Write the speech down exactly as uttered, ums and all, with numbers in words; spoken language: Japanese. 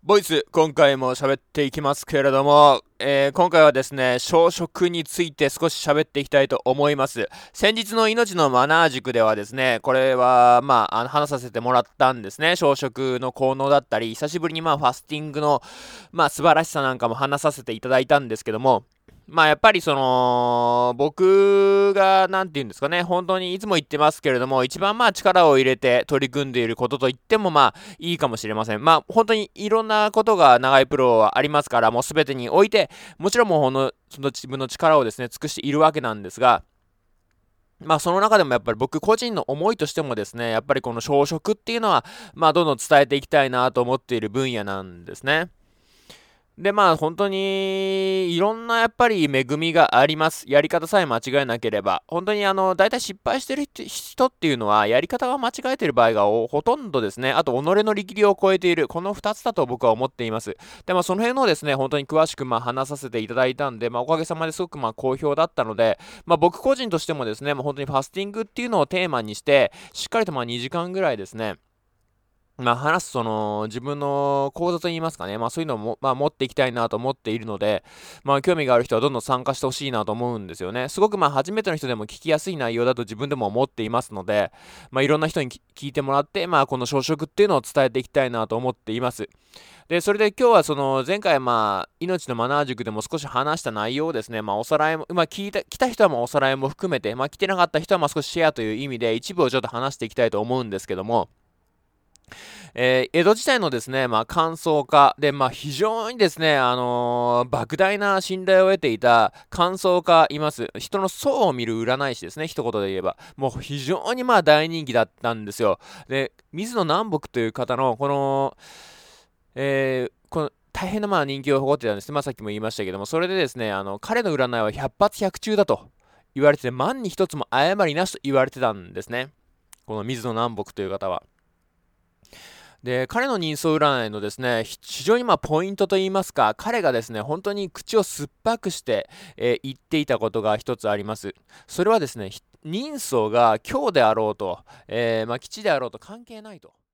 ボイス、今回も喋っていきますけれども、えー今回はですね、小食について少し喋っていきたいと思います。先日の命のマナー塾ではですね、これは、まあ、あの話させてもらったんですね。小食の効能だったり、久しぶりにまあ、ファスティングの、まあ、素晴らしさなんかも話させていただいたんですけども、まあやっぱりその、僕が、なんて言うんですかね、本当にいつも言ってますけれども、一番まあ力を入れて取り組んでいることと言ってもまあいいかもしれません。まあ本当にいろんなことが長いプロはありますから、もう全てにおいて、もちろんもうほんの、その自分の力をですね、尽くしているわけなんですが、まあその中でもやっぱり僕個人の思いとしてもですね、やっぱりこの小食っていうのは、まあどんどん伝えていきたいなと思っている分野なんですね。で、まあ、本当に、いろんなやっぱり恵みがあります。やり方さえ間違えなければ。本当にあの、大体失敗してる人っていうのは、やり方が間違えてる場合がほとんどですね。あと、己の力量を超えている。このふたつだと僕は思っています。で、まあ、その辺のですね、本当に詳しくまあ話させていただいたんで、まあ、おかげさまですごくまあ好評だったので、まあ、僕個人としてもですね、もう本当にファスティングっていうのをテーマにして、しっかりとまあにじかんぐらいですね、まあ、話すその自分の講座といいますかね、まあ、そういうのも、まあ、持っていきたいなと思っているので、まあ、興味がある人はどんどん参加してほしいなと思うんですよね。すごくまあ初めての人でも聞きやすい内容だと自分でも思っていますので、まあ、いろんな人に聞いてもらって、まあ、この小食っていうのを伝えていきたいなと思っています。で、それで今日はその前回まあ、命のマナー塾でも少し話した内容をですね、まあおさらいも、まあ聞いた、来た人はまあおさらいも含めて、まあ来てなかった人はまあ少しシェアという意味で一部をちょっと話していきたいと思うんですけども、えー江戸時代のですね、まあ、乾燥家で、まあ、非常にですね、あのー莫大な信頼を得ていた乾燥家います。人の層を見る占い師ですね、一言で言えば。もう非常にまあ大人気だったんですよ。で、水野南北という方の、この、えーこの大変なまあ人気を誇ってたんです。まあ、さっきも言いましたけども、それでですね、あの彼の占いは百発百中だと言われてて、万に一つも誤りなしと言われてたんですね。この水野南北という方は。で、彼の人相占いのですね、非常にまあポイントといいますか、彼がですね、本当に口を酸っぱくして、えー言っていたことが一つあります。それはですね、人相が強であろうと、えーまあ、吉であろうと関係ないと。